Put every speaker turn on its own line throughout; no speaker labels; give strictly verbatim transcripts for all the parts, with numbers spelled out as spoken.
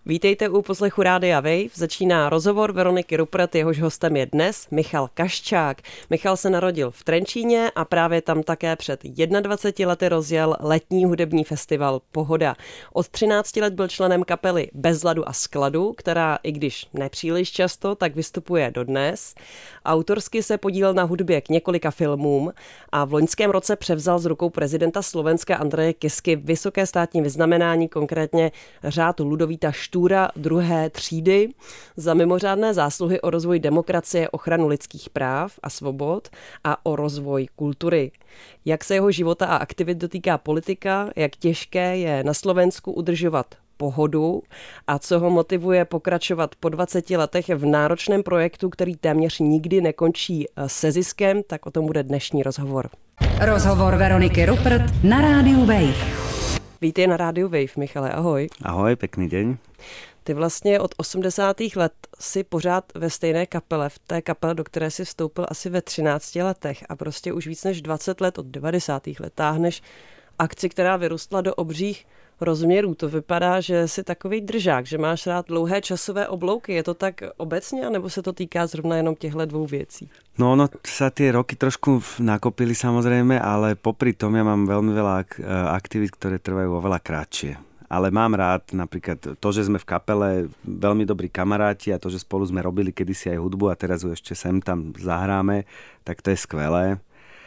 Vítejte u poslechu Rádia Wave. Začíná rozhovor Veroniky Ruppert, jehož hostem je dnes Michal Kaščák. Michal se narodil v Trenčíně a právě tam také před dvaceti jedněmi lety rozjel letní hudební festival Pohoda. Od třinácti let byl členem kapely Bez ladu a skladu, která i když nepříliš často, tak vystupuje dodnes. Autorsky se podílel na hudbě k několika filmům a v loňském roce převzal z rukou prezidenta Slovenska Andreje Kisky vysoké státní vyznamenání, konkrétně řád Ludovíta Štúra druhé třídy za mimořádné zásluhy o rozvoj demokracie, ochranu lidských práv a svobod a o rozvoj kultury. Jak se jeho života a aktivit dotýká politika, jak těžké je na Slovensku udržovat pohodu a co ho motivuje pokračovat po dvaceti letech v náročném projektu, který téměř nikdy nekončí se ziskem, tak o tom bude dnešní rozhovor.
Rozhovor Veroniky Ruppert na Rádiu Wave.
Vítej na Rádiu Wave, Michale, ahoj.
Ahoj, pekný deň.
Ty vlastně od osmdesátých let si pořád ve stejné kapele, v té kapele, do které si vstoupil asi ve třinácti letech a prostě už víc než dvacet let od devadesátých let táhneš akci, která vyrostla do obřích rozměrů. To vypadá, že jsi takový držák, že máš rád dlouhé časové oblouky. Je to tak obecně, anebo se to týká zrovna jenom těchto dvou věcí?
No, ono sa tie roky trošku nakopili samozrejme, ale popri tom ja mám veľmi veľa aktivít, ktoré trvajú oveľa krátšie. Ale mám rád napríklad to, že sme v kapele veľmi dobrí kamaráti a to, že spolu sme robili kedysi aj hudbu a teraz ju ešte sem tam zahráme, tak to je skvelé.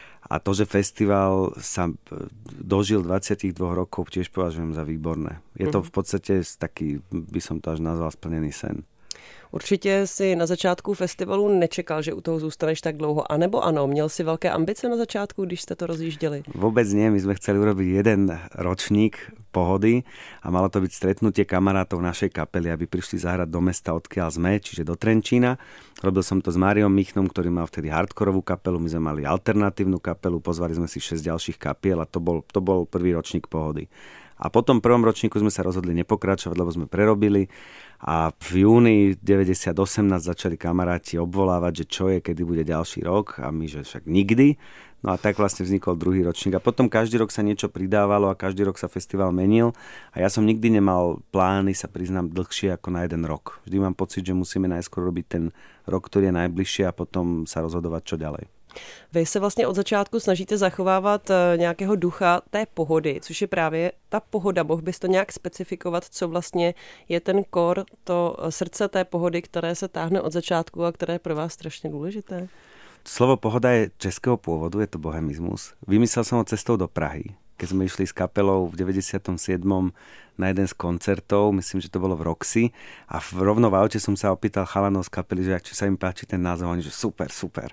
A to, že festival sa dožil dvadsaťdva rokov, tiež považujem za výborné. Je to v podstate taký, by som to až nazval, splnený sen.
Určitě si na začátku festivalu nečekal, že u toho zůstaneš tak dlouho. A nebo ano, měl si velké ambice na začátku, když jste to rozjížděli?
Vôbec nie, my sme chceli urobiť jeden ročník Pohody a malo to byť stretnutie kamarátov našej kapely, aby prišli zahrať do mesta, odkiaľ sme, čiže do Trenčína. Robil som to s Máriom Michnom, ktorý mal vtedy hardkorovú kapelu, my sme mali alternatívnu kapelu, pozvali sme si šesť ďalších kapiel a to bol, to bol prvý ročník Pohody. A po tom prvom ročníku sme sa rozhodli nepokračovať, lebo sme prerobili a v júni deväťdesiatosem nás začali kamaráti obvolávať, že čo je, kedy bude ďalší rok a my, že však nikdy. No a tak vlastne vznikol druhý ročník a potom každý rok sa niečo pridávalo a každý rok sa festival menil a ja som nikdy nemal plány, sa priznám, dlhšie ako na jeden rok. Vždy mám pocit, že musíme najskôr robiť ten rok, ktorý je najbližšie a potom sa rozhodovať, čo ďalej.
Vy se vlastně od začátku snažíte zachovávat nějakého ducha té pohody, což je právě ta pohoda. Mohl bys to nějak specifikovat, co vlastně je ten kor, to srdce té pohody, které se táhne od začátku a které je pro vás strašně důležité?
Slovo pohoda je českého pôvodu, je to bohemizmus. Vymyslel som ho cestou do Prahy, keď sme išli s kapelou v deväťdesiatom siedmom na jeden z koncertov, myslím, že to bolo v Roxy a rovno v aute som sa opýtal chalanov z kapely, že či sa im páči ten názov, oni že super, super.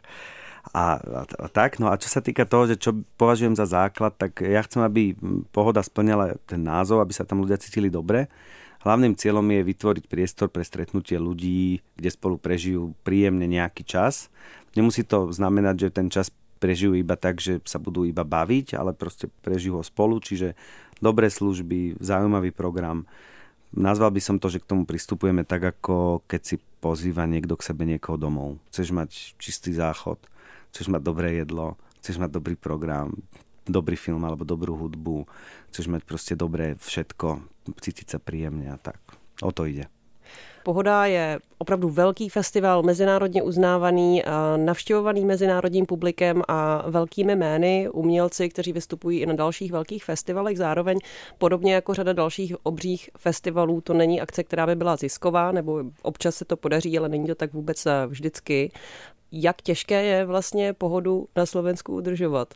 A, a, a tak, no a čo sa týka toho, že čo považujem za základ, tak ja chcem, aby Pohoda splňala ten názov, aby sa tam ľudia cítili dobre. Hlavným cieľom je vytvoriť priestor pre stretnutie ľudí, kde spolu prežijú príjemne nejaký čas. Nemusí to znamenať, že ten čas prežijú iba tak, že sa budú iba baviť, ale proste prežijú ho spolu, čiže dobré služby, zaujímavý program. Nazval by som to, že k tomu pristupujeme tak, ako keď si pozýva niekto k sebe niekoho domov. Chceš mať čistý záchod, chceš mať dobré jedlo, chceš mať dobrý program, dobrý film alebo dobrú hudbu, chceš mať proste dobré všetko, cítiť sa príjemne a tak. O to ide.
Pohoda je opravdu velký festival, mezinárodně uznávaný, navštěvovaný mezinárodním publikem a velkými jmény, umělci, kteří vystupují i na dalších velkých festivalech. Zároveň podobně jako řada dalších obřích festivalů, to není akce, která by byla zisková, nebo občas se to podaří, ale není to tak vůbec vždycky. Jak těžké je vlastně Pohodu na Slovensku udržovat?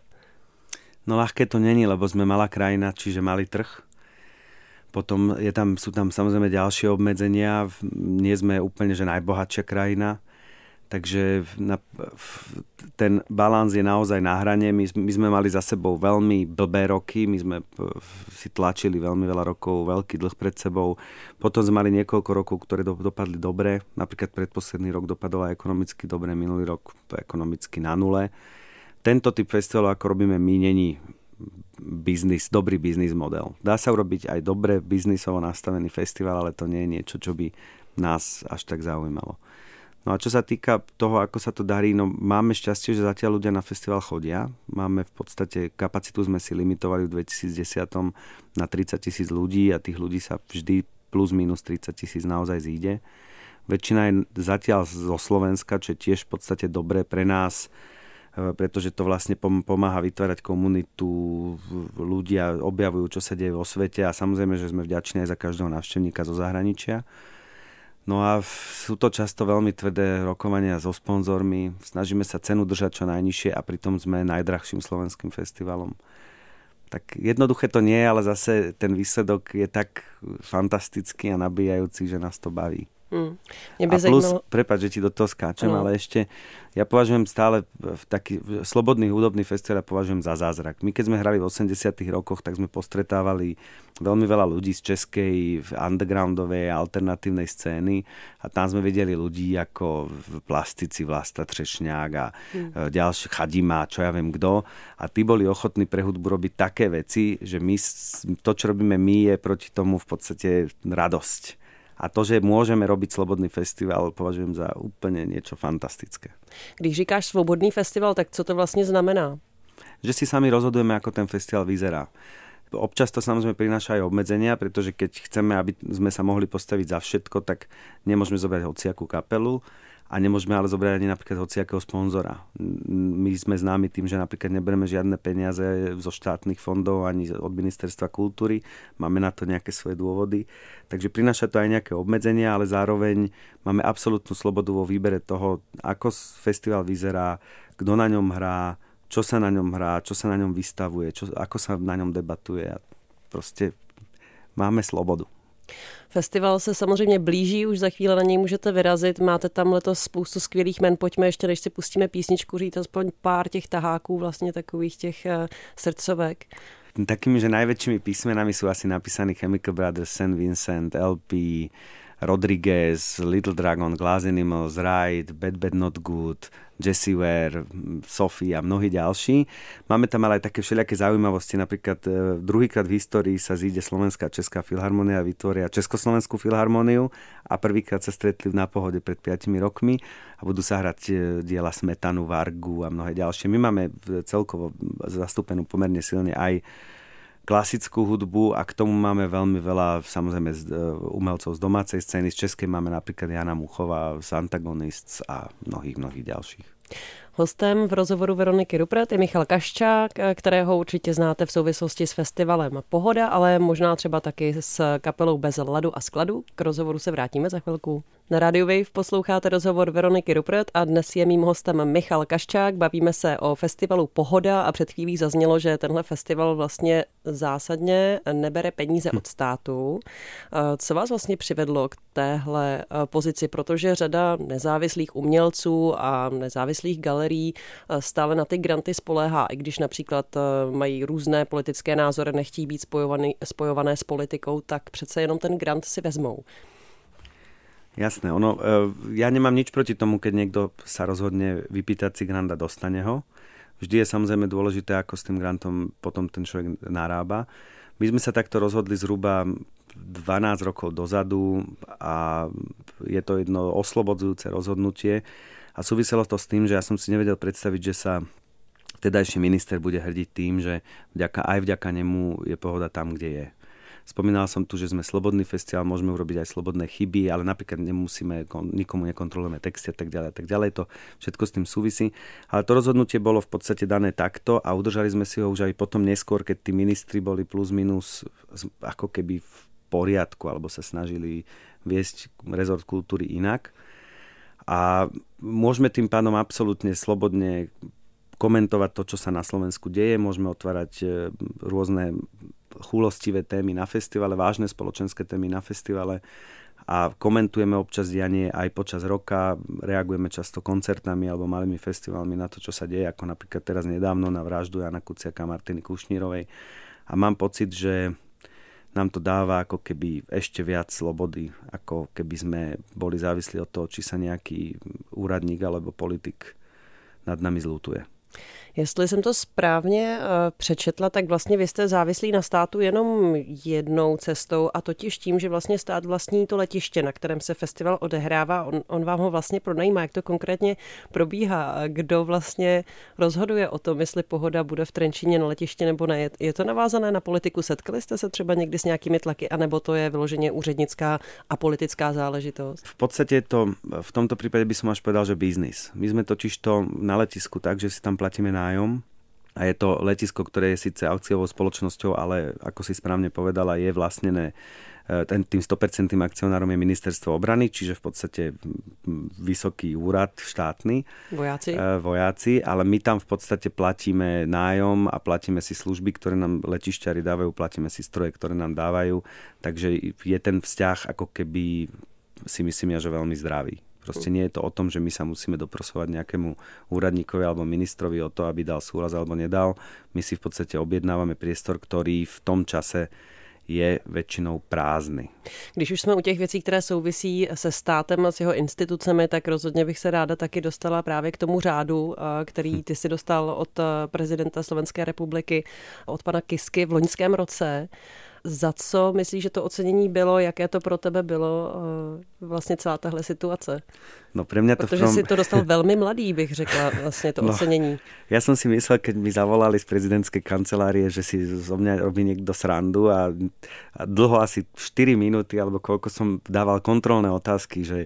No ľahké to není, lebo sme malá krajina, čiže malý trh. Potom je tam, sú tam samozrejme ďalšie obmedzenia. Nie sme úplne, že najbohatšia krajina. Takže na, ten balans je naozaj na hrane. My, my sme mali za sebou veľmi blbé roky. My sme si tlačili veľmi veľa rokov, veľký dlh pred sebou. Potom sme mali niekoľko rokov, ktoré do, dopadli dobre. Napríklad predposledný rok dopadol ekonomicky dobre, minulý rok ekonomicky na nule. Tento typ festivalu, ako robíme my, není biznis, dobrý biznis model. Dá sa urobiť aj dobre biznisovo nastavený festival, ale to nie je niečo, čo by nás až tak zaujímalo. No a čo sa týka toho, ako sa to darí, no máme šťastie, že zatiaľ ľudia na festival chodia. Máme v podstate, kapacitu sme si limitovali v dvetisícdesať na tridsať tisíc ľudí a tých ľudí sa vždy plus minus tridsať tisíc naozaj zíde. Väčšina je zatiaľ zo Slovenska, čo je tiež v podstate dobré pre nás, pretože to vlastne pomáha vytvárať komunitu, ľudia objavujú, čo sa deje vo svete a samozrejme, že sme vďační aj za každého návštevníka zo zahraničia. No a sú to často veľmi tvrdé rokovania so sponzormi, snažíme sa cenu držať čo najnižšie a pritom sme najdrahším slovenským festivalom. Tak jednoduché to nie je, ale zase ten výsledok je tak fantastický a nabíjajúci, že nás to baví. Hmm. A plus, zajímalo... prepáč, že ti do toho skáčem, no. Ale ešte ja považujem stále v taký slobodný hudobný festival považujem za zázrak. My keď sme hrali v osemdesiatych rokoch, tak sme postretávali veľmi veľa ľudí z českej undergroundovej alternatívnej scény a tam sme videli ľudí ako plastici Vlasta Třešňák a hmm. ďalší Chadima, čo ja viem kto a tí boli ochotní pre hudbu robiť také veci, že my, to čo robíme my je proti tomu v podstate radosť. A to, že môžeme robiť slobodný festival, považujem za úplne niečo fantastické.
Když říkáš svobodný festival, tak co to vlastně znamená?
Že si sami rozhodujeme, ako ten festival vyzerá. Občas to samozrejme prináša aj obmedzenia, pretože keď chceme, aby sme sa mohli postaviť za všetko, tak nemôžeme zobrať hociakú kapelu a nemôžeme ale zobrať ani napríklad hociakého sponzora. My sme známi tým, že napríklad neberieme žiadne peniaze zo štátnych fondov ani od ministerstva kultúry. Máme na to nejaké svoje dôvody. Takže prináša to aj nejaké obmedzenia, ale zároveň máme absolútnu slobodu vo výbere toho, ako festival vyzerá, kto na ňom hrá, čo sa na ňom hrá, čo sa na ňom vystavuje, čo, ako sa na ňom debatuje. A proste máme slobodu.
Festival se samozřejmě blíží, už za chvíli na něj můžete vyrazit. Máte tam letos spoustu skvělých men. Pojďme ještě, než si pustíme písničku, říct aspoň pár těch taháků, vlastně takových těch uh, srdcovek.
Takými, že najväčšími písmenami sú asi napísaní Chemical Brothers, Saint Vincent, el pé, Rodriguez, Little Dragon, Glass Animals, Ride, Bad Bad Not Good, Jessie Ware, Sophie a mnohí ďalší. Máme tam ale aj také všelijaké zaujímavosti. Napríklad druhýkrát v histórii sa zíde Slovenská a Česká filharmonia, vytvoria Československú filharmoniu a prvýkrát sa stretli na Pohode pred piatimi rokmi a budú sa hrať diela Smetanu, Vargu a mnohé ďalšie. My máme celkovo zastúpenú pomerne silne aj klasickú hudbu a k tomu máme veľmi veľa samozrejme umelcov z domácej scény. Z českej máme napríklad Jana Muchová z Antagonists a mnohých, mnohých ďalších.
Hostem v rozhovoru Veroniky Ruppert je Michal Kaščák, kterého určitě znáte v souvislosti s festivalem Pohoda, ale možná třeba taky s kapelou Bez ladu a skladu. K rozhovoru se vrátíme za chvilku. Na Radio Wave posloucháte rozhovor Veroniky Ruppert a dnes je mým hostem Michal Kaščák. Bavíme se o festivalu Pohoda a před chvílí zaznělo, že tenhle festival vlastně zásadně nebere peníze od státu. Co vás vlastně přivedlo k téhle pozici? Protože řada nezávislých umělců a nezávislých galerií stále na ty granty spoléhá, i když například mají různé politické názory, nechtějí být spojovaný, spojované s politikou, tak přece jenom ten grant si vezmou.
Jasné, ono, ja nemám nič proti tomu, keď niekto sa rozhodne vypýtať si grant a dostane ho. Vždy je samozrejme dôležité, ako s tým grantom potom ten človek narába. My sme sa takto rozhodli zhruba dvanásť rokov dozadu a je to jedno oslobodzujúce rozhodnutie a súviselo to s tým, že ja som si nevedel predstaviť, že sa vtedajší minister bude hrdiť tým, že vďaka, aj vďaka nemu je Pohoda tam, kde je. Spomínal som tu, že sme slobodný festival, môžeme urobiť aj slobodné chyby, ale napríklad nemusíme, nikomu nekontrolujeme texty a tak ďalej, a tak ďalej. To všetko s tým súvisí. Ale to rozhodnutie bolo v podstate dané takto a udržali sme si ho už aj potom neskôr, keď tí ministri boli plus minus ako keby v poriadku, alebo sa snažili viesť rezort kultúry inak. A môžeme tým pádom absolútne slobodne komentovať to, čo sa na Slovensku deje. Môžeme otvárať rôzne chúlostivé témy na festivale, vážne spoločenské témy na festivale a komentujeme občas dianie aj počas roka, reagujeme často koncertami alebo malými festivalmi na to, čo sa deje, ako napríklad teraz nedávno na vraždu Jana Kuciaka a Martiny Kušnírovej. A mám pocit, že nám to dáva ako keby ešte viac slobody, ako keby sme boli závislí od toho, či sa nejaký úradník alebo politik nad nami zľutuje.
Jestli jsem to správně uh, přečetla, tak vlastně vy jste závislí na státu jenom jednou cestou, a totiž tím, že vlastně stát vlastní to letiště, na kterém se festival odehrává. On, on vám ho vlastně pronajímá. Jak to konkrétně probíhá? Kdo vlastně rozhoduje o tom, jestli Pohoda bude v Trenčíně na letišti nebo ne? Je, je to navázané na politiku? Setkali jste se třeba někdy s nějakými tlaky, anebo to je vyloženě úřednická a politická záležitost?
V podstate to, v tomto prípade by som až povedal, že biznis. My sme totiž to na letisku tak, že si tam platíme nájom a je to letisko, ktoré je síce akciovou spoločnosťou, ale ako si správne povedala, je vlastnené ten, tým sto percent akcionárom je ministerstvo obrany, čiže v podstate vysoký úrad štátny.
Vojáci.
Vojáci, ale my tam v podstate platíme nájom a platíme si služby, ktoré nám letišťari dávajú, platíme si stroje, ktoré nám dávajú, takže je ten vzťah ako keby, si myslím ja, že veľmi zdravý. Proste nie je to o tom, že my sa musíme doprosovať nejakému úradníkovi alebo ministrovi o to, aby dal súhlas alebo nedal. My si v podstate objednávame priestor, ktorý v tom čase je většinou prázdný.
Když už jsme u těch věcí, které souvisí se státem a s jeho institucemi, tak rozhodně bych se ráda taky dostala právě k tomu řádu, který ty si dostal od prezidenta Slovenské republiky, od pana Kisky v loňském roce. Za co myslíš, že to ocenění bylo? Jaké to pro tebe bylo vlastně celá tahle situace?
No pre mňa to
Protože
v tom...
si to dostal velmi mladý, bych řekla, vlastně to no, ocenění.
Ja som si myslel, keď mi zavolali z prezidentskej kancelárie, že si zo mňa robí niekto srandu a, a dlho asi štyri minúty, alebo koľko som dával kontrolné otázky, že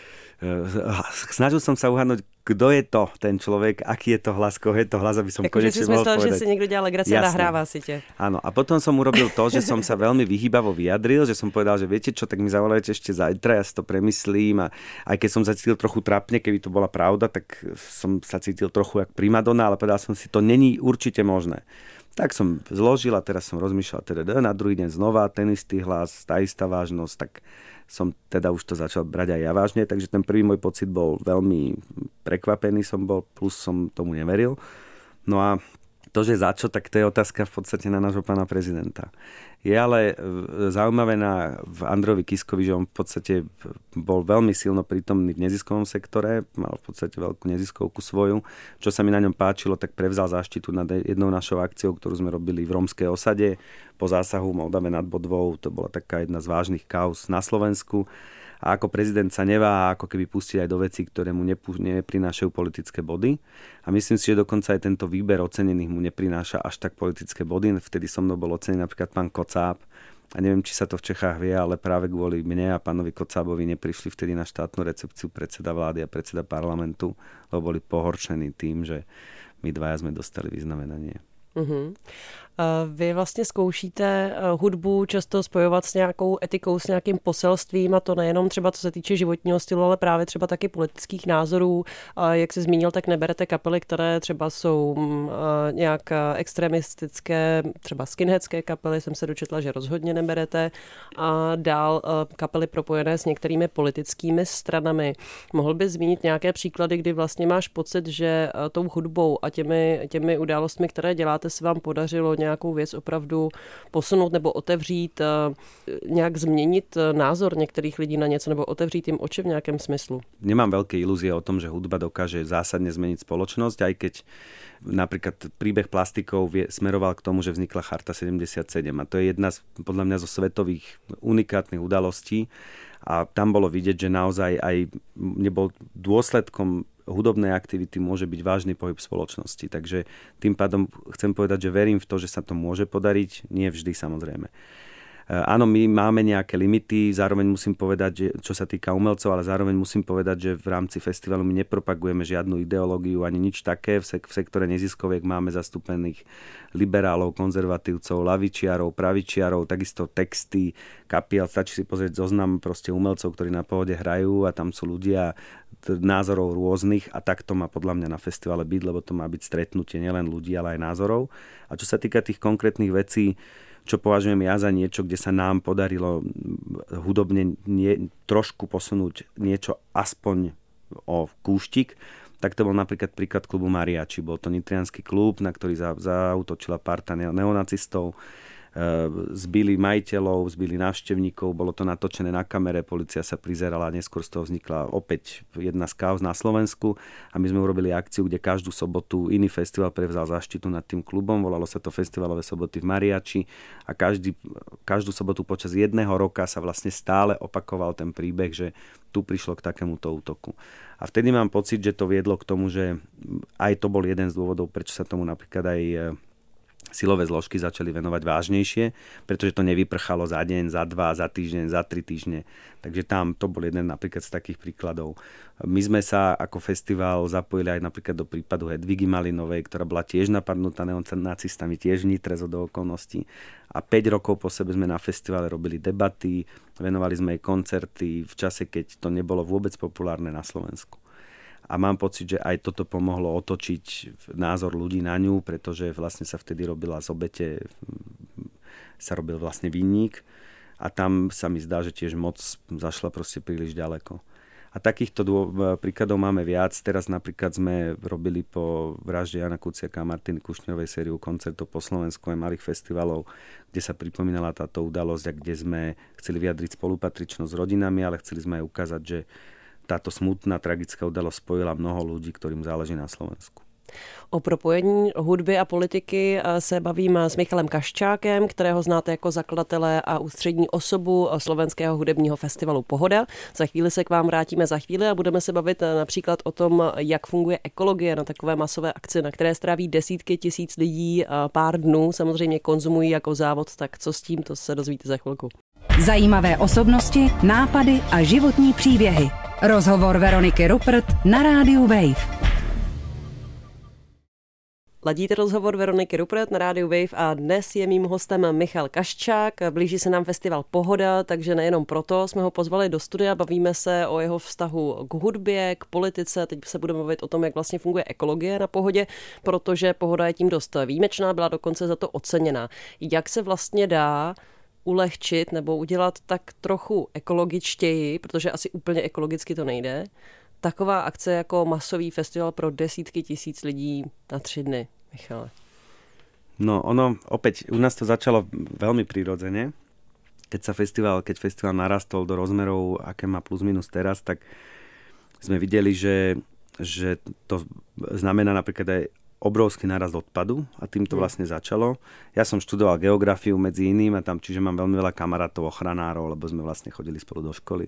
snažil som sa uhádnuť, kdo je to ten človek, aký je to hlas, koho je to hlas, aby som
jako,
konečne
mohol povedať. Ako že si myslel, že si niekto dělá legraci a nahrává si te.
Áno, a potom som urobil to, že som sa veľmi vyhýbavo vyjadril, že som povedal, že viete čo, tak mi zavolajte ešte zajtra, ja si to premyslím, a aj keď som sa cítil trochu trápne, keby to bola pravda, tak som sa cítil trochu jak primadona, ale povedal som si, to není určite možné. Tak som zložil a teraz som rozmýšľal, teda na druhý deň znova, ten istý hlas, tá istá vážnosť, tak som teda už to začal brať aj ja vážne, takže ten prvý môj pocit bol veľmi prekvapený som bol, plus som tomu neveril. No a to, že za čo, tak to je otázka v podstate na nášho pána prezidenta. Je ale zaujímavé na v Andrejovi Kiskovi, že on v podstate bol veľmi silno prítomný v neziskovom sektore, mal v podstate veľkú neziskovku svoju. Čo sa mi na ňom páčilo, tak prevzal záštitu nad jednou našou akciou, ktorú sme robili v rómskej osade po zásahu Moldave nad Bodvou. To bola taká jedna z vážnych kauz na Slovensku. A ako prezident sa neváha ako keby pustiť aj do vecí, ktoré mu neprinášajú politické body. A myslím si, že dokonca aj tento výber ocenených mu neprináša až tak politické body. Vtedy so mnou bol ocenený napríklad pán Kocáb. A neviem, či sa to v Čechách vie, ale práve kvôli mne a pánovi Kocábovi neprišli vtedy na štátnu recepciu predseda vlády a predseda parlamentu, lebo boli pohoršení tým, že my dvaja sme dostali vyznamenanie.
Uhum. Vy vlastně zkoušíte hudbu často spojovat s nějakou etikou, s nějakým poselstvím, a to nejenom třeba co se týče životního stylu, ale právě třeba taky politických názorů. Jak jsi zmínil, tak neberete kapely, které třeba jsou nějak extremistické, třeba skinheadské kapely, jsem se dočetla, že rozhodně neberete. A dál kapely propojené s některými politickými stranami. Mohl bys zmínit nějaké příklady, kdy vlastně máš pocit, že tou hudbou a těmi, těmi událostmi, které děláte, se vám podařilo nějakou věc opravdu posunout nebo otevřít, nějak změnit názor některých lidí na něco nebo otevřít jim oči v nějakém smyslu?
Nemám veľké ilúzie o tom, že hudba dokáže zásadne zmeniť spoločnosť, aj keď napríklad príbeh plastikov smeroval k tomu, že vznikla Charta sedemdesiatsedem, a to je jedna z, podľa mňa zo svetových unikátnych udalostí, a tam bolo vidieť, že naozaj aj nebol dôsledkom hudobnej aktivity môže byť vážny pohyb spoločnosti. Takže tým pádom chcem povedať, že verím v to, že sa to môže podariť, nie vždy samozrejme. Áno, my máme nejaké limity, zároveň musím povedať, že čo sa týka umelcov, ale zároveň musím povedať, že v rámci festivalu my nepropagujeme žiadnu ideológiu ani nič také. V, sek- v sektore neziskoviek máme zastúpených liberálov, konzervatívcov, lavičiarov, pravičiarov, takisto texty, kapiel. Stačí si pozrieť zoznam proste umelcov, ktorí na Pohode hrajú, a tam sú ľudia názorov rôznych, a tak to má podľa mňa na festivale byť, lebo to má byť stretnutie nielen ľudí, ale aj názorov. A čo sa týka tých konkrétnych vecí, čo považujem ja za niečo, kde sa nám podarilo hudobne nie, trošku posunúť niečo aspoň o kúštik, tak to bol napríklad príklad klubu Mariachi. Bol to nitriansky klub, na ktorý za, zaútočila parta neonacistov. zbili majiteľov, zbili návštevníkov, bolo to natočené na kamere, polícia sa prizerala, neskôr z toho vznikla opäť jedna z kauz na Slovensku a my sme urobili akciu, kde každú sobotu iný festival prevzal záštitu nad tým klubom, volalo sa to Festivalové soboty v Mariači a každý, každú sobotu počas jedného roka sa vlastne stále opakoval ten príbeh, že tu prišlo k takémuto útoku. A vtedy mám pocit, že to viedlo k tomu, že aj to bol jeden z dôvodov, prečo sa tomu napríklad aj silové zložky začali venovať vážnejšie, pretože to nevyprchalo za deň, za dva, za týždeň, za tri týždne. Takže tam to bol jeden napríklad z takých príkladov. My sme sa ako festival zapojili aj napríklad do prípadu Hedvigy Malinovej, ktorá bola tiež napadnutá neonacistami, tiež v Nitre zo do okolností. A päť rokov po sebe sme na festivale robili debaty, venovali sme jej koncerty v čase, keď to nebolo vôbec populárne na Slovensku. A mám pocit, že aj toto pomohlo otočiť názor ľudí na ňu, pretože vlastne sa vtedy robila z obete, sa robil vlastne vinník a tam sa mi zdá, že tiež moc zašla proste príliš ďaleko. A takýchto dô, príkladov máme viac. Teraz napríklad sme robili po vražde Jana Kuciaka a Martiny Kušnírovej sériu koncertov po Slovensku aj malých festivalov, kde sa pripomínala táto udalosť a kde sme chceli vyjadriť spolupatričnosť s rodinami, ale chceli sme aj ukázať, že táto smutná, tragická udalosť spojila mnoho ľudí, ktorým záleží na Slovensku.
O propojení hudby a politiky se bavím s Michalem Kaščákem, kterého znáte jako zakladatele a ústřední osobu slovenského hudebního festivalu Pohoda. Za chvíli se k vám vrátíme za chvíli a budeme se bavit například o tom, jak funguje ekologie na takové masové akci, na které stráví desítky tisíc lidí pár dnů. Samozřejmě konzumují jako závod, tak co s tím, to se dozvíte za chvilku.
Zajímavé osobnosti, nápady a životní příběhy. Rozhovor Veroniky Ruppert na rádiu Wave.
Ladíte rozhovor Veroniky Ruppert na rádiu Wave a dnes je mým hostem Michal Kaščák. Blíží se nám festival Pohoda, takže nejenom proto jsme ho pozvali do studia, bavíme se o jeho vztahu k hudbě, k politice, teď se budeme bavit o tom, jak vlastně funguje ekologie na Pohodě, protože Pohoda je tím dost výjimečná, byla dokonce za to oceněná. Jak se vlastně dá ulehčit nebo udělat tak trochu ekologičtěji, protože asi úplně ekologicky to nejde, taková akce jako masový festival pro desítky tisíc lidí na tři dny, Michale?
No ono, opäť, u nás to začalo veľmi prirodzene. Keď sa festival, keď festival narastol do rozmerov, aké má plus minus teraz, tak sme videli, že, že to znamená napríklad aj obrovský nárast odpadu a tým to vlastne začalo. Ja som študoval geografiu medzi iným a tam, čiže mám veľmi veľa kamarátov, ochranárov, lebo sme vlastne chodili spolu do školy.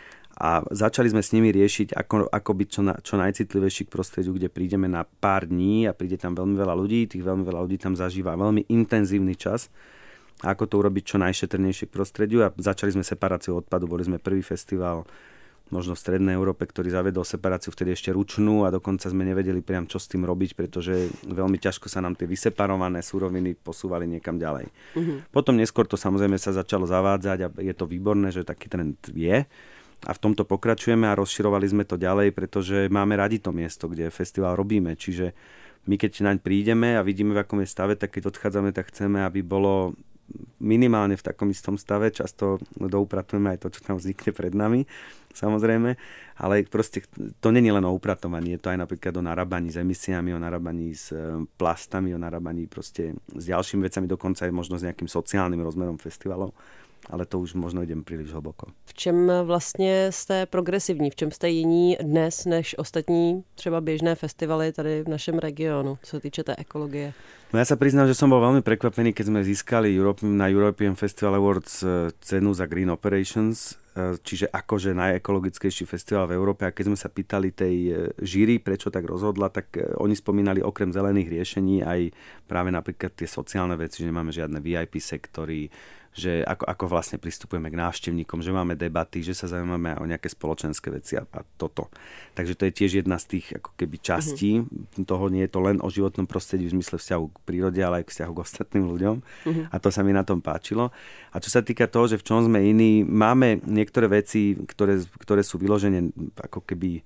A začali sme s nimi riešiť, ako, ako byť čo, na, čo najcitlivejší k prostrediu, kde prídeme na pár dní a príde tam veľmi veľa ľudí, tých veľmi veľa ľudí tam zažíva veľmi intenzívny čas. A ako to urobiť čo najšetrnejšie k prostrediu. A začali sme separáciu odpadu, boli sme prvý festival možno v Strednej Európe, ktorý zavedol separáciu vtedy ešte ručnú a dokonca sme nevedeli priam čo s tým robiť, pretože veľmi ťažko sa nám tie vyseparované suroviny posúvali niekam ďalej. Mm-hmm. Potom neskôr to samozrejme sa začalo zavádzať a je to výborné, že taký trend je. A v tomto pokračujeme a rozširovali sme to ďalej, pretože máme radi to miesto, kde festival robíme. Čiže my keď naň prídeme a vidíme, v akom je stave, tak keď odchádzame, tak chceme, aby bolo minimálne v takom istom stave. Často doupratujeme aj to, čo tam vznikne pred nami, samozrejme. Ale proste to nie je len o upratovaní, je to aj napríklad o narábaní s emisiami, o narábaní s plastami, o narábaní proste s ďalšími vecami, dokonca aj možno s nejakým sociálnym rozmerom festivalov. Ale to už možno idem príliš hlboko.
V čem vlastně jste progresivní? V čem jste jiní dnes než ostatní třeba běžné festivaly tady v našem regionu, co se týče té ekologie?
No ja sa priznám, že som bol veľmi prekvapený, keď sme získali Europe, na European Festival Awards cenu za Green Operations, čiže akože najekologickejší festival v Európe. A keď sme sa pýtali tej žíry, prečo tak rozhodla, tak oni spomínali okrem zelených riešení aj práve napríklad tie sociálne veci, že nemáme žiadne vé í pé sektory, že ako, ako vlastne pristupujeme k návštevníkom, že máme debaty, že sa zaujímame o nejaké spoločenské veci a, a toto. Takže to je tiež jedna z tých ako keby častí. Uh-huh. Toho nie je to len o životnom prostredí v zmysle vzťahu k prírode, ale aj k vzťahu k ostatným ľuďom. Uh-huh. A to sa mi na tom páčilo. A čo sa týka toho, že v čom sme iní, máme niektoré veci, ktoré, ktoré sú vyložené ako keby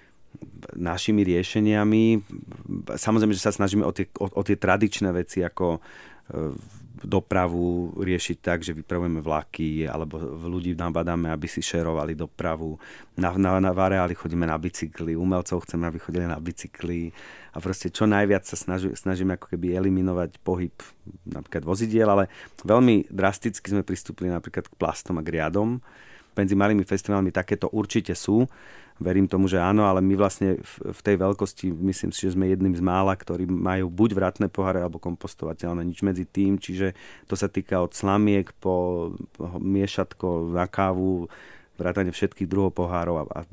našimi riešeniami. Samozrejme, že sa snažíme o tie, o, o tie tradičné veci, ako dopravu riešiť tak, že vypravujeme vlaky alebo ľudí nabadáme, aby si šerovali dopravu. Na, na, na areáli chodíme na bicykli, umelcov chceme, aby chodili na bicykli a proste čo najviac sa snaží, snažíme ako keby eliminovať pohyb napríklad vozidiel, ale veľmi drasticky sme pristúpili napríklad k plastom a k riadom. Medzi malými festivalmi takéto určite sú. Verím tomu, že áno, ale my vlastne v tej veľkosti myslím si, že sme jedným z mála, ktorí majú buď vratné poháre alebo kompostovateľné, nič medzi tým, čiže to sa týka od slamiek po miešatko na kávu, vrátane všetkých druhov pohárov a, a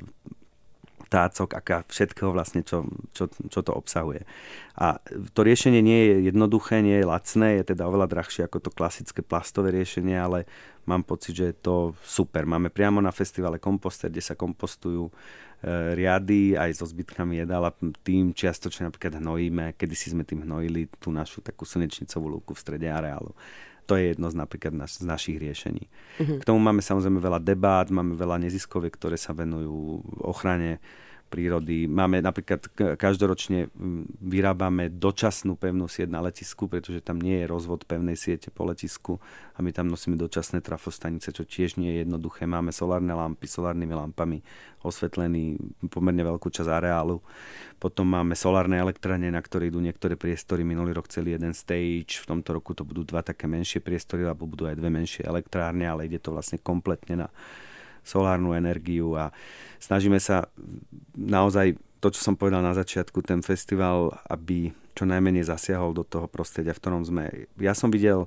tácok a všetkého vlastne, čo, čo, čo to obsahuje. A to riešenie nie je jednoduché, nie je lacné, je teda oveľa drahšie ako to klasické plastové riešenie, ale mám pocit, že je to super. Máme priamo na festivale komposter, kde sa kompostujú e, riady aj so zbytkami jedál a tým čiastočne napríklad hnojíme. Kedysi sme tým hnojili tú našu takú slnečnicovú lúku v strede areálu. To je jedno z napríklad naš, z našich riešení. Uh-huh. K tomu máme samozrejme veľa debát, máme veľa neziskoviek, ktoré sa venujú ochrane prírody. Máme napríklad každoročne vyrábame dočasnú pevnú sieť na letisku, pretože tam nie je rozvod pevnej siete po letisku a my tam nosíme dočasné trafostanice, čo tiež nie je jednoduché. Máme solárne lampy, solárnymi lampami osvetlený pomerne veľkú časť areálu. Potom máme solárne elektrárne, na ktoré idú niektoré priestory. Minulý rok celý jeden stage, v tomto roku to budú dva také menšie priestory, alebo budú aj dve menšie elektrárne, ale ide to vlastne kompletne na solárnu energiu a snažíme sa naozaj to, čo som povedal na začiatku, ten festival, aby čo najmenej zasiahol do toho prostredia, v ktorom sme. Ja som videl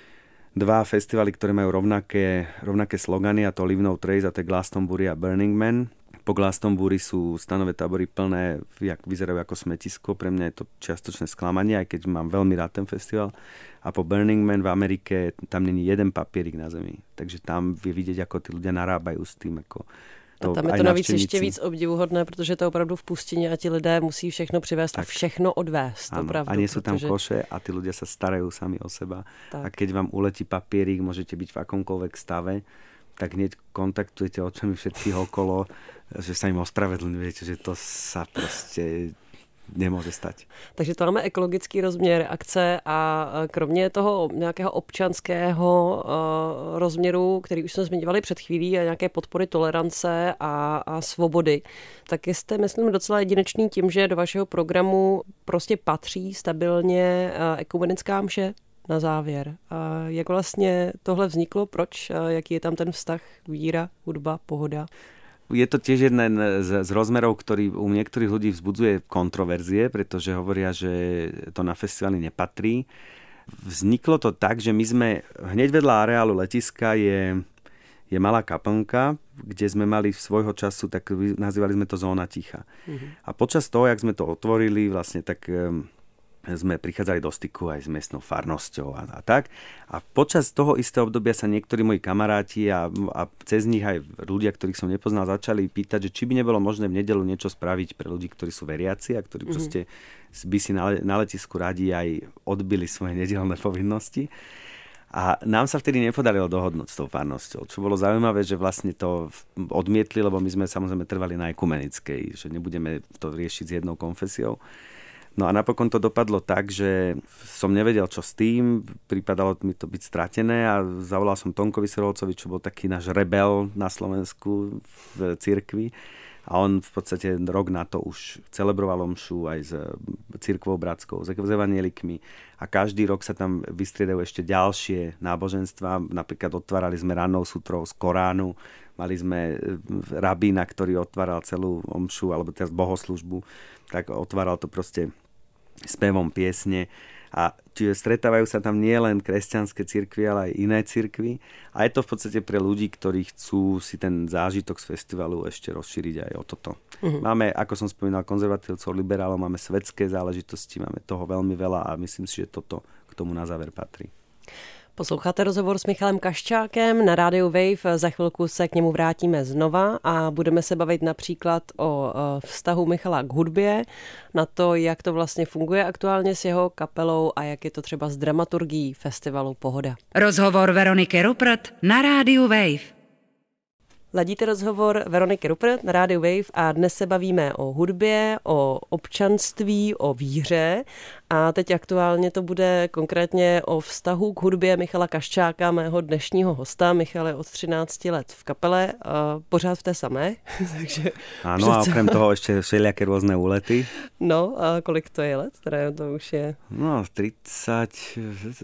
dva festivaly, ktoré majú rovnaké, rovnaké slogany, a to Live No Trace a to je Glastonbury a Burning Man. Po Glastonbury sú stanové tábory plné, jak vyzerajú ako smetisko. Pre mňa je to čiastočné sklamanie, aj keď mám veľmi rád ten festival. A po Burning Man v Amerike tam není jeden papierik na zemi. Takže tam je vidieť, ako tí ľudia narábajú s tým. Ako
to, a tam je to navíc ještě víc obdivuhodné, protože to je opravdu v pustině a ti lidé musí všechno přivést tak. A všechno odvést.
Áno,
opravdu,
a nie sú tam
protože...
koše a tí ľudia sa starajú sami o seba.
Tak.
A keď vám uletí papierik, môžete byť v akomkoľvek stave, tak hneď kontaktujete očami všetkých okolo, že sa im ospravedlňujete, že to sa proste nemůže stať.
Takže to máme ekologický rozměr akce a kromě toho nějakého občanského uh, rozměru, který už jsme zmiňovali před chvílí, a nějaké podpory tolerance a, a svobody, tak jste, myslím, docela jedinečný tím, že do vašeho programu prostě patří stabilně uh, ekumenická mše na závěr. A jak vlastně tohle vzniklo? Proč? A jaký je tam ten vztah víra, hudba, pohoda?
Je to tiež jeden z, z rozmerov, ktorý u niektorých ľudí vzbudzuje kontroverzie, pretože hovoria, že to na festivaly nepatrí. Vzniklo to tak, že my sme hneď vedľa areálu letiska je, je malá kaplnka, kde sme mali svojho času, tak nazývali sme to zóna ticha. Mhm. A počas toho, jak sme to otvorili, vlastne tak sme prichádzali do styku aj s miestnou farnosťou a, a tak. A počas toho istého obdobia sa niektorí moji kamaráti a, a cez nich aj ľudia, ktorých som nepoznal, začali pýtať, že či by nebolo možné v nedeľu niečo spraviť pre ľudí, ktorí sú veriaci a ktorí mm-hmm. proste by si na, na letisku radi aj odbili svoje nedeľné povinnosti. A nám sa vtedy nepodarilo dohodnúť s tou farnosťou, čo bolo zaujímavé, že vlastne to odmietli, lebo my sme samozrejme trvali na ekumenickej, že nebudeme to riešiť s jednou konfesiou. No a napokon to dopadlo tak, že som nevedel, čo s tým, pripadalo mi to byť stratené a zavolal som Tonkovi Srholcovi, čo bol taký náš rebel na Slovensku v cirkvi. A on v podstate rok na to už celebroval omšu aj s cirkvou bratskou, s evanjelikmi. A každý rok sa tam vystriedajú ešte ďalšie náboženstva. Napríklad otvárali sme rannou sutrou z Koránu. Mali sme rabína, ktorý otváral celú omšu, alebo teraz bohoslužbu. Tak otváral to proste spevom piesne. A čiže stretávajú sa tam nie len kresťanské cirkvi, ale aj iné cirkvi. A je to v podstate pre ľudí, ktorí chcú si ten zážitok z festivalu ešte rozšíriť aj o toto. Uh-huh. Máme, ako som spomínal, konzervatívcov, liberálov, máme svetské záležitosti, máme toho veľmi veľa a myslím si, že toto k tomu na záver patrí.
Posloucháte rozhovor s Michalem Kaščákem na rádiu Wave. Za chvilku se k němu vrátíme znova a budeme se bavit například o vztahu Michala k hudbě, na to, jak to vlastně funguje aktuálně s jeho kapelou a jak je to třeba s dramaturgií festivalu Pohoda.
Rozhovor Veroniky Rupert na rádiu Wave.
Ladíte rozhovor Veroniky Rupert na rádiu Wave a dnes se bavíme o hudbě, o občanství, o víře A teď aktuálně to bude konkrétně o vztahu k hudbě Michala Kaščáka, mého dnešního hosta. Michal je od třinácti let v kapele, a pořád v té samé. Takže
áno, a okrem toho ešte všelijaké rôzne úlety.
No, a kolik to je let? Teda to už je...
No, tridsať...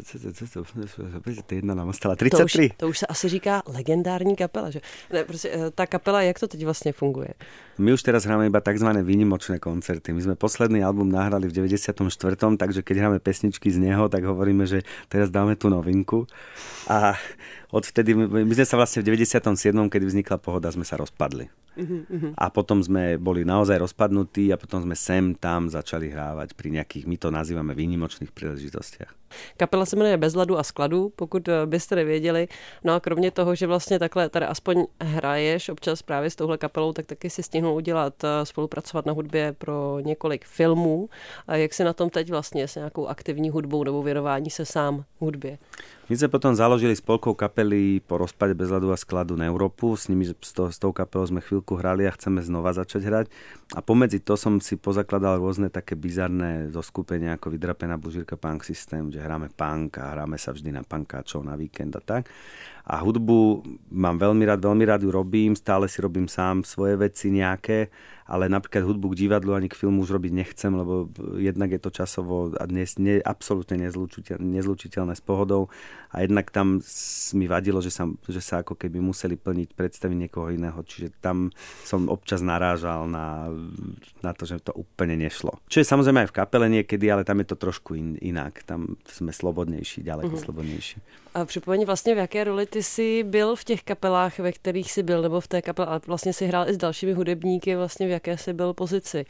jedna nám ostala. tridsaťtri.
To už, to už se asi říká legendární kapela, že? Ne, prostě, ta kapela, jak to teď vlastně funguje?
My už teraz hráme iba takzvané výnimočné koncerty. My sme posledný album nahrali v deväťdesiatom štvrtom, takže keď hráme pesničky z neho, tak hovoríme, že teraz dáme tú novinku. A odvtedy, my sme sa vlastne v deväťdesiatom siedmom, keď vznikla Pohoda, sme sa rozpadli. Uh-huh. A potom sme boli naozaj rozpadnutí a potom sme sem tam začali hrávať pri nejakých, my to nazývame výnimočných príležitostiach.
Kapela se jmenuje Bez ladu a skladu, pokud byste nevěděli. No a kromě toho, že vlastně takhle tady aspoň hraješ občas právě s touhle kapelou, tak taky si stihnul udělat, spolupracovat na hudbě pro několik filmů. A jak si na tom teď vlastně s nějakou aktivní hudbou nebo věnování se sám hudbě?
My sme potom založili spolkou kapely po rozpade Bez ladu a skladu Neuropu. S nimi, s, to, s tou kapelou sme chvíľku hrali a chceme znova začať hrať. A pomedzi to som si pozakladal rôzne také bizarné zoskupenia ako Vydrapená bužírka Punk System, že hráme punk a hráme sa vždy na punkáčov na víkend a tak. A hudbu mám veľmi rád, veľmi rád ju robím, stále si robím sám svoje veci nejaké, ale napríklad hudbu k divadlu ani k filmu už robiť nechcem, lebo jednak je to časovo a dnes nie, absolútne nezlučiteľ, nezlučiteľné s pohodou a jednak tam mi vadilo, že sa, že sa ako keby museli plniť predstavy niekoho iného, čiže tam som občas narážal na, na to, že to úplne nešlo. Čo je samozrejme aj v kapele niekedy, ale tam je to trošku in, inak, tam sme slobodnejší, ďaleko mm-hmm. slobodnejší.
A připomeň vlastně, v jaké roli ty jsi byl v těch kapelách, ve kterých jsi byl, nebo v té kapele, ale vlastně si hrál i s dalšími hudebníky, vlastně v jaké jsi byl pozici?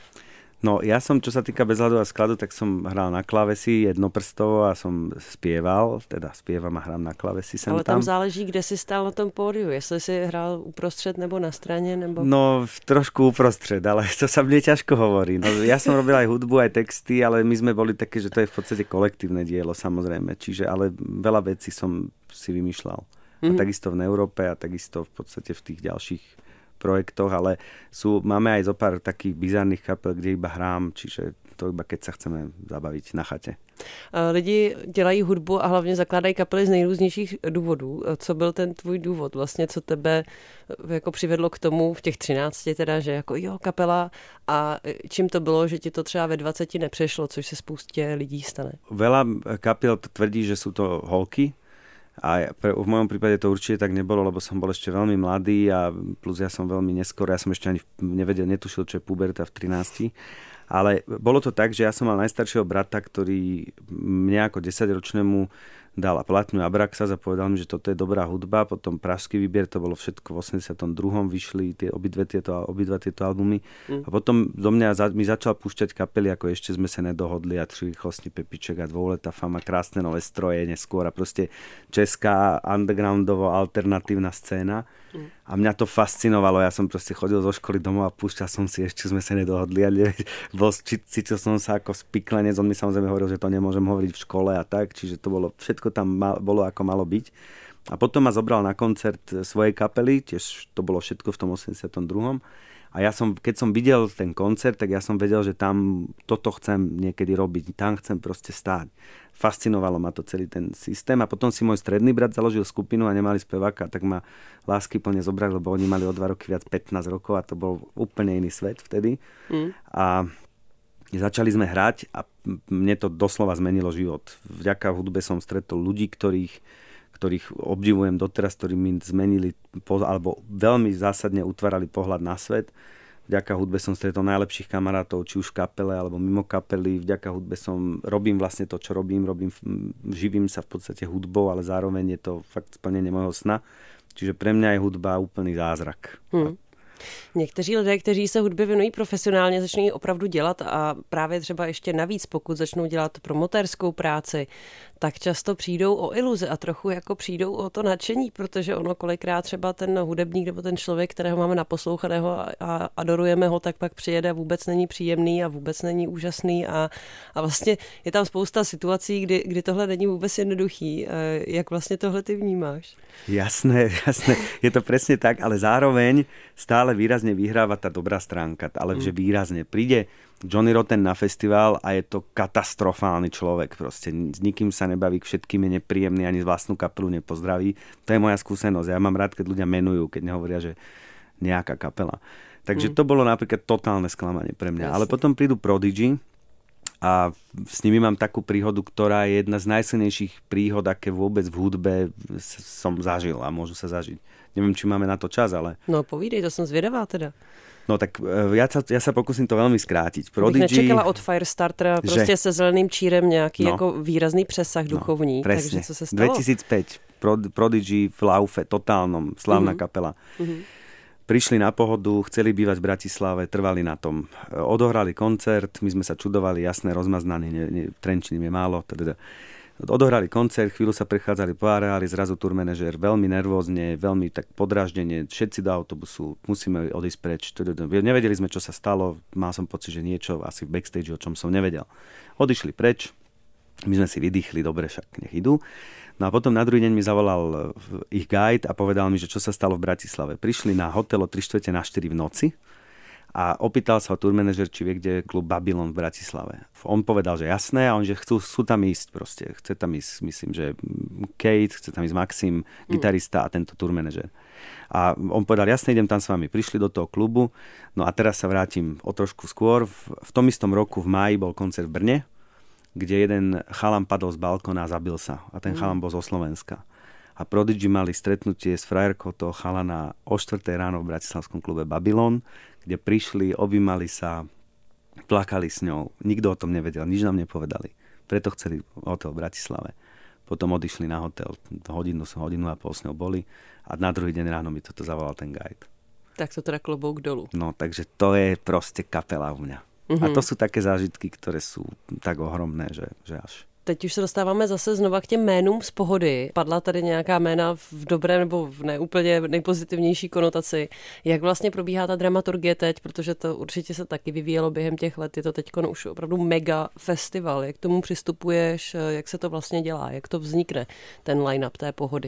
No ja som, čo sa týka Bez ladu a skladu, tak som hral na klávesi jednoprstovo a som spieval, teda spievam a hrám na klávesi sem
ale
tam.
tam záleží, kde si stál na tom pódiu, jestli si hrál uprostřed nebo na straně, nebo...
No trošku uprostřed, ale to sa mne ťažko hovorí. No, ja som robil aj hudbu, aj texty, ale my sme boli také, že to je v podstate kolektívne dielo, samozrejme. Čiže, ale veľa vecí som si vymýšľal. Mm-hmm. A takisto v Európe a takisto v podstate v tých ďalších projektoch, ale sú, máme aj zo pár takých bizarných kapel, kde iba hrám, čiže to iba keď sa chceme zabaviť na chate.
Lidi dělají hudbu a hlavně zakládají kapely z nejrůznějších důvodů. Co byl ten tvůj důvod? Vlastně, co tebe jako přivedlo k tomu v těch třinácti, teda, že jako jo, kapela, a čím to bylo, že ti to třeba ve dvaceti nepřešlo, což se spoustě lidí stane?
Veľa kapel tvrdí, že sú to holky, a v mojom prípade to určite tak nebolo, lebo som bol ešte veľmi mladý a plus ja som veľmi neskoro, ja som ešte ani nevedel, netušil, čo je puberta v trinástich. Ale bolo to tak, že ja som mal najstaršieho brata, ktorý mne ako desaťročnému dal platňu Abraxas a povedal mi, že toto je dobrá hudba. Potom Pražský výbier, to bolo všetko v osemdesiatom druhom vyšli tie, obidve tieto, obidva tieto albumy. Mm. A potom do mňa za, mi začal púšťať kapely, ako Ešte sme sa nedohodli a Tri rýchlostní Pepiček a Dvouletá fama, Krásne nové stroje neskôr a proste česká undergroundovo alternatívna scéna. Mm. A mňa to fascinovalo. Ja som proste chodil zo školy domov a púšťal som si Ešte sme sa nedohodli a bol, cítil som sa ako spiklenec. On mi samozrejme hovoril, že to nemôžem hovoriť v škole a tak, čiže to bolo všetko tam mal, bolo ako malo byť. A potom ma zobral na koncert svojej kapely, tiež to bolo všetko v tom osemdesiatom druhom. A ja som, keď som videl ten koncert, tak ja som vedel, že tam toto chcem niekedy robiť, tam chcem proste stáť. Fascinovalo ma to celý ten systém a potom si môj stredný brat založil skupinu a nemali speváka, tak ma láskyplne zobrali, lebo oni mali o dva roky viac, pätnásť rokov a to bol úplne iný svet vtedy. Mm. A začali sme hrať a mne to doslova zmenilo život. Vďaka hudbe som stretol ľudí, ktorých, ktorých obdivujem doteraz, ktorí mi zmenili alebo veľmi zásadne utvárali pohľad na svet. Vďaka hudbe som stretol najlepších kamarátov, či už v kapele alebo mimo kapely. Vďaka hudbe som robím vlastne to, čo robím. robím živím sa v podstate hudbou, ale zároveň je to fakt splnenie môjho sna. Čiže pre mňa je hudba úplný zázrak. Hmm.
Někteří lidé, kteří se hudbě věnují profesionálně, začnou ji opravdu dělat a právě třeba ještě navíc, pokud začnou dělat promotérskou práci, tak často přijdou o iluze a trochu jako přijdou o to nadšení, protože ono kolikrát třeba ten hudebník nebo ten člověk, kterého máme naposlouchaného a adorujeme ho, tak pak přijede a vůbec není příjemný a vůbec není úžasný a, a vlastně je tam spousta situací, kdy, kdy tohle není vůbec jednoduchý. Jak vlastně tohle ty vnímáš?
Jasné, jasné, je to presne tak, ale zároveň stále výrazne výrazne vyhráva tá dobrá stránka, ale že výrazne. Príde Johnny Rotten na festival a je to katastrofálny človek. Proste s nikým sa nebaví, k všetkým je nepríjemný, ani z vlastnú kapelu nepozdraví. To je moja skúsenosť. Ja mám rád, keď ľudia menujú, keď nehovoria, že nejaká kapela. Takže mm. to bolo napríklad totálne sklamanie pre mňa. Yes. Ale potom prídu Prodigy a s nimi mám takú príhodu, ktorá je jedna z najsilnejších príhod, aké vôbec v hudbe som zažil a môžu sa zažiť. Neviem, či máme na to čas, ale...
No povídej, to som zvedavá teda.
No tak ja sa, ja sa pokúsim to veľmi skrátiť.
Prodigy... Bych nečekala od Firestartera prostě že... se zeleným čírem nějaký no. jako výrazný přesah duchovní.
No, takže co se stalo? dvetisícpäť Prodigy v Laufe, totálnom, slávna mm-hmm. kapela. Mm-hmm. Prišli na Pohodu, chceli bývať v Bratislave, trvali na tom. Odohrali koncert, my sme sa čudovali, jasné, rozmaznaní, ne, ne, Trenčín je málo. Teda. Odohrali koncert, chvíľu sa prechádzali po areáli, zrazu tour manažér veľmi nervózne, veľmi tak podráždene, všetci do autobusu, musíme odísť preč. Nevedeli sme, čo sa stalo, mal som pocit, že niečo asi v backstage, o čom som nevedel. Odišli preč, my sme si vydýchli, dobre, však nech idú. No a potom na druhý deň mi zavolal ich guide a povedal mi, že čo sa stalo v Bratislave. Prišli na hotel o tri štvrte na štyri v noci a opýtal sa ho tour manažer, či vie, kde je klub Babylon v Bratislave. On povedal, že jasné, a on, že chcú, chcú tam ísť proste. Chce tam ísť, myslím, že Kate, chce tam ísť Maxim, gitarista a tento tour manažer. A on povedal, jasne, idem tam s vami. Prišli do toho klubu. No a teraz sa vrátim o trošku skôr. V, v tom istom roku v máji bol koncert v Brne, kde jeden chalan padol z balkóna a zabil sa. A ten chalan bol zo Slovenska. A Prodigy mali stretnutie s frajerkou toho chalana o štvrtej ráno v bratislavskom klube Babylon, kde prišli, objímali sa, plakali s ňou. Nikto o tom nevedel, nič nám nepovedali. Preto chceli hotel v Bratislave. Potom odišli na hotel, hodinu, hodinu a pol s ňou boli a na druhý deň ráno mi toto zavolal ten guide.
Tak to teda klobouk dolu.
No, takže to je proste kapela u mňa. Mm-hmm. A to sú také zážitky, ktoré sú tak ohromné, že, že až.
Teď už se dostáváme zase znova k těm jménům z Pohody. Padla tady nějaká jména v dobré nebo v neúplně nejpozitivnější konotaci. Jak vlastně probíhá ta dramaturgie teď, protože to určitě se taky vyvíjelo během těch let. Je to teď už opravdu mega festival. Jak k tomu přistupuješ, jak se to vlastně dělá, jak to vznikne, ten line-up té Pohody?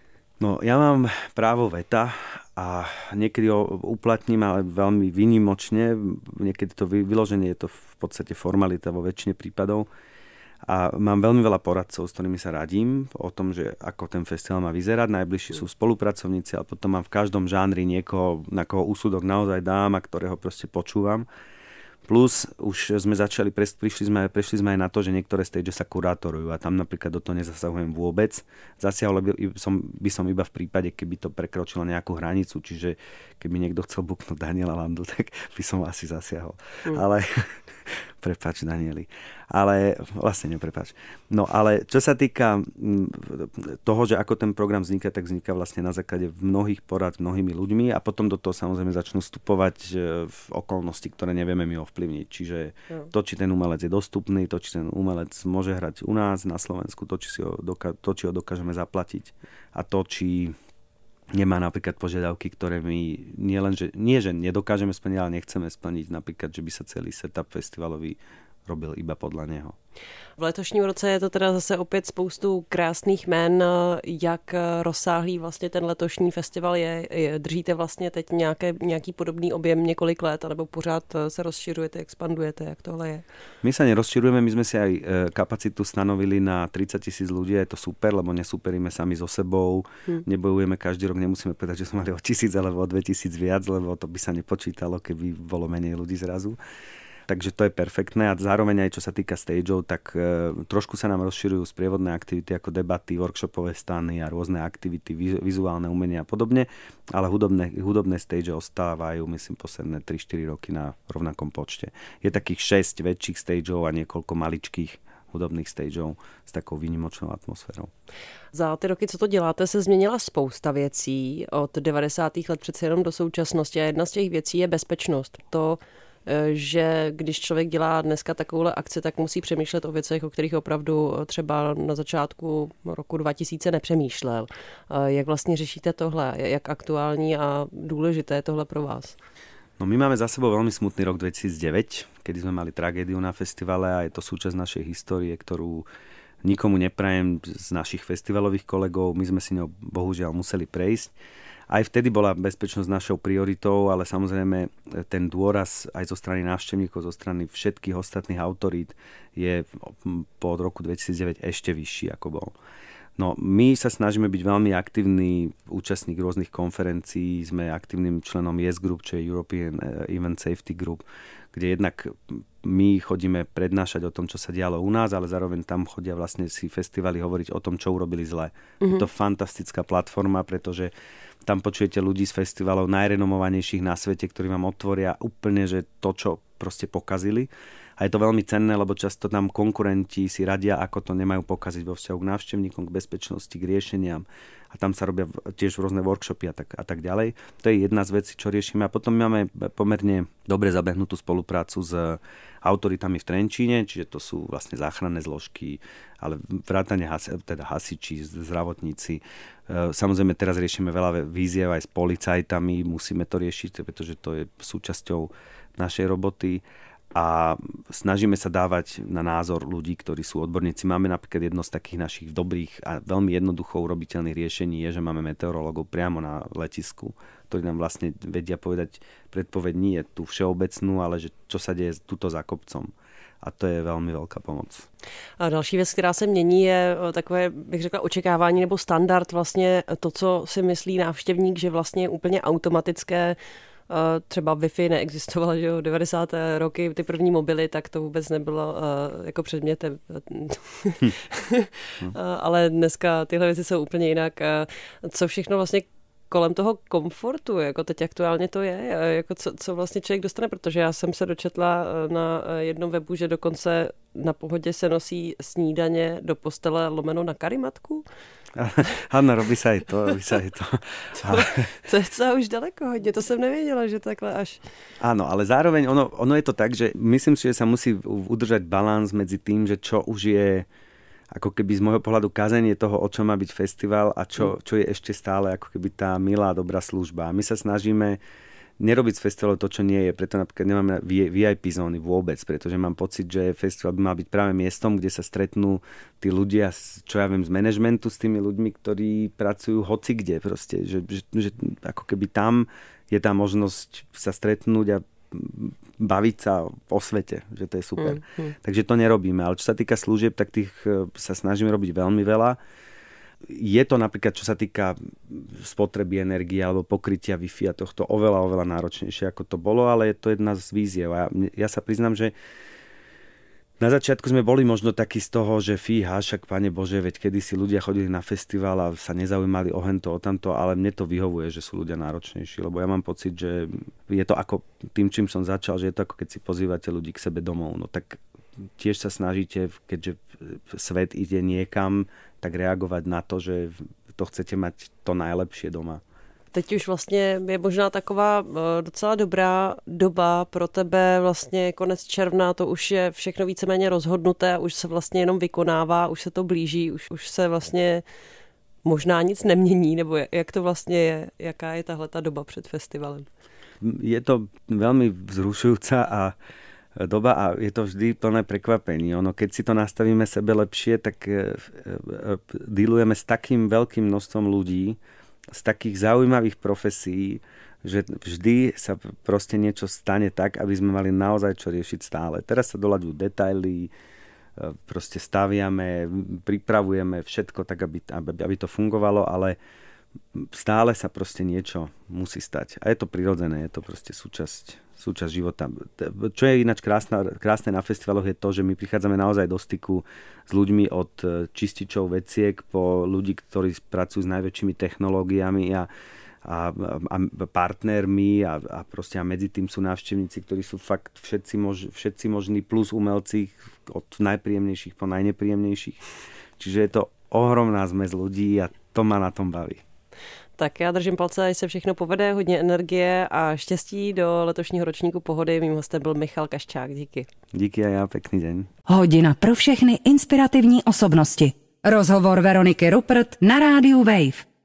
No, ja mám právo veta a niekedy ho uplatním, ale veľmi výnimočne. Niekedy to vyloženie je to v podstate formalita vo väčšine prípadov. A mám veľmi veľa poradcov, s ktorými sa radím o tom, že ako ten festival má vyzerať. Najbližší sú spolupracovníci, ale potom mám v každom žánri niekoho, na koho úsudok naozaj dám a ktorého proste počúvam. Plus už sme začali, prišli sme, prešli sme aj na to, že niektoré stage sa kurátorujú a tam napríklad do toho nezasahujem vôbec. Zasiahol by som, by som iba v prípade, keby to prekročilo nejakú hranicu, čiže keby niekto chcel buknúť Daniela Landu, tak by som asi zasiahol. Mm. Ale prepáč, Danieli. Ale vlastne neprepáč. No ale čo sa týka toho, že ako ten program vzniká, tak vzniká vlastne na základe mnohých porad s mnohými ľuďmi a potom do toho samozrejme začnú vstupovať v okolnosti, ktoré nevieme my ovplyvniť. Čiže to, či ten umelec je dostupný, to, či ten umelec môže hrať u nás na Slovensku, to, či, si ho, doká- to, či ho dokážeme zaplatiť a to, či nemá napríklad požiadavky, ktoré my nie len, že, nie, že nedokážeme splniť, ale nechceme splniť. Napríklad, že by sa celý setup festivalový robil iba podľa neho.
V letošním roce je to teda zase opět spoustu krásných jmén. Jak rozsáhlý vlastně ten letošní festival je? Držíte vlastně teď nějaké, nějaký podobný objem několik let, alebo pořád se rozšiřujete, expandujete? Jak tohle je?
My sa nerozširujeme, my sme si aj kapacitu stanovili na tridsať tisíc ľudí. Je to super, lebo nesúperíme sami so sebou. Hmm. Nebojujeme každý rok, nemusíme povedať, že sme mali o tisíc alebo o dve tisíc viac, lebo to by sa nepočítalo, keby bolo menej ľudí zrazu. Takže to je perfektné a zároveň aj čo sa týka stageov, tak e, trošku sa nám rozširujú sprievodné aktivity ako debaty, workshopové stany a rôzne aktivity, vizuálne umenie a podobne, ale hudobné, hudobné stage ostávajú, myslím, posledné tri štyri roky na rovnakom počte. Je takých šesť väčších stageov a niekoľko maličkých hudobných stageov s takou výnimočnou atmosférou.
Za ty roky, co to děláte, se změnila spousta věcí od devadesátých let přece jenom do současnosti a jedna z těch věcí je bezpečnost. To že když člověk dělá dneska takovouhle akci, tak musí přemýšlet o věcech, o kterých opravdu třeba na začátku roku dva tisíce nepřemýšlel. Jak vlastně řešíte tohle? Jak aktuální a důležité je tohle pro vás?
No my máme za sebou veľmi smutný rok dvetisícdeväť, kedy sme mali tragédiu na festivale a je to súčasť našej histórie, ktorú nikomu neprajem z našich festivalových kolegov. My sme si ňou bohužiaľ museli prejsť. Aj vtedy bola bezpečnosť našou prioritou, ale samozrejme ten dôraz aj zo strany návštevníkov, zo strany všetkých ostatných autorít je po roku dvetisícdeväť ešte vyšší, ako bol. No, my sa snažíme byť veľmi aktívny účastník rôznych konferencií, sme aktívnym členom Y E S Group, čo je European Event Safety Group, kde jednak my chodíme prednášať o tom, čo sa dialo u nás, ale zároveň tam chodia vlastne si festivaly hovoriť o tom, čo urobili zle. Mm-hmm. Je to fantastická platforma, pretože tam počujete ľudí z festivalov najrenomovanejších na svete, ktorí vám otvoria úplne, že to, čo proste pokazili. A je to veľmi cenné, lebo často tam konkurenti si radia, ako to nemajú pokaziť vo vzťahu k návštevníkom, k bezpečnosti, k riešeniam. A tam sa robia tiež rôzne workshopy a tak, a tak ďalej. To je jedna z vecí, čo riešime. A potom máme pomerne dobre zabehnutú spoluprácu s autoritami v Trenčíne, čiže to sú vlastne záchranné zložky, ale vrátane has, teda hasiči, zdravotníci. Samozrejme teraz riešime veľa výziev aj s policajtami, musíme to riešiť, pretože to je súčasťou našej roboty. A snažíme sa dávať na názor ľudí, ktorí sú odborníci. Máme napríklad jedno z takých našich dobrých a veľmi jednoducho urobiteľných riešení je, že máme meteorológov priamo na letisku, ktorí nám vlastne vedia povedať predpoveď nie tú všeobecnú, ale že čo sa deje tuto za kopcom. A to je velmi velká pomoc.
A další věc, která se mění, je takové, bych řekla, očekávání nebo standard, vlastně to, co si myslí návštěvník, že vlastně je úplně automatické. Třeba Wi-Fi neexistovalo, že jo, devadesáté roky, ty první mobily, tak to vůbec nebylo uh, jako předmětem. Ale dneska tyhle věci jsou úplně jinak. Co všechno vlastně kolem toho komfortu, jako teď aktuálně to je, jako co, co vlastně člověk dostane, protože já jsem se dočetla na jednom webu, že dokonce na Pohodě se nosí snídaně do postele lomeno na karimatku.
Áno, robí sa aj to, robí sa aj to.
Ale... To je celá už daleko hodně, to jsem nevěděla, že takhle až...
Áno, ale zároveň ono, ono je to tak, že myslím si, že sa musí udržať balans medzi tým, že čo už je ako keby z môjho pohľadu kazenie toho, o čom má byť festival a čo, čo je ešte stále ako keby tá milá, dobrá služba. My sa snažíme nerobiť z festivalu to, čo nie je. Preto napríklad nemáme vé í pé zóny vôbec, pretože mám pocit, že festival by mal byť práve miestom, kde sa stretnú tí ľudia, čo ja viem, z manažmentu s tými ľuďmi, ktorí pracujú hoci kde proste. Že, že, že ako keby tam je tá možnosť sa stretnúť a baviť sa o svete, že to je super. Mm, mm. Takže to nerobíme. Ale čo sa týka služieb, tak tých sa snažíme robiť veľmi veľa. Je to napríklad, čo sa týka spotreby energie alebo pokrytia Wi-Fi a tohto oveľa, oveľa náročnejšie, ako to bolo, ale je to jedna z víziev. A ja sa priznám, že na začiatku sme boli možno takí z toho, že fíha, však Pane Bože, veď kedy si ľudia chodili na festival a sa nezaujímali o hento, o tamto, ale mne to vyhovuje, že sú ľudia náročnejší, lebo ja mám pocit, že je to ako tým, čím som začal, že je to ako keď si pozývate ľudí k sebe domov. No tak tiež sa snažíte, keďže svet ide niekam, tak reagovať na to, že to chcete mať to najlepšie doma.
Teď už vlastně je možná taková docela dobrá doba pro tebe, vlastně konec června, to už je všechno víceméně rozhodnuté, už se vlastně jenom vykonává, už se to blíží, už, už se vlastně možná nic nemění, nebo jak to vlastně je, jaká je tahle ta doba před festivalem?
Je to veľmi vzrušujúca a doba a je to vždy plné prekvapení. Ono, keď si to nastavíme sebe lepšie, tak dealujeme s takým veľkým množstvom ľudí, z takých zaujímavých profesí, že vždy sa proste niečo stane tak, aby sme mali naozaj čo riešiť stále. Teraz sa doľaďujú detaily, proste staviame, pripravujeme všetko tak, aby, aby to fungovalo, ale stále sa proste niečo musí stať. A je to prirodzené, je to proste súčasť súčasť života. Čo je ináč krásne, krásne na festivaloch je to, že my prichádzame naozaj do styku s ľuďmi od čističov veciek po ľudí, ktorí pracujú s najväčšími technológiami a, a, a partnermi a, a proste a medzi tým sú návštevníci, ktorí sú fakt všetci, mož, všetci možní plus umelci od najpríjemnejších po najnepríjemnejších. Čiže je to ohromná zmes ľudí a to ma na tom baví.
Tak já držím palce, ať se všechno povede, hodně energie a štěstí do letošního ročníku Pohody. Mým hostem byl Michal Kaščák. Díky.
Díky a já, pekný deň.
Hodina pro všechny inspirativní osobnosti. Rozhovor Veroniky Ruppert na rádiu Wave.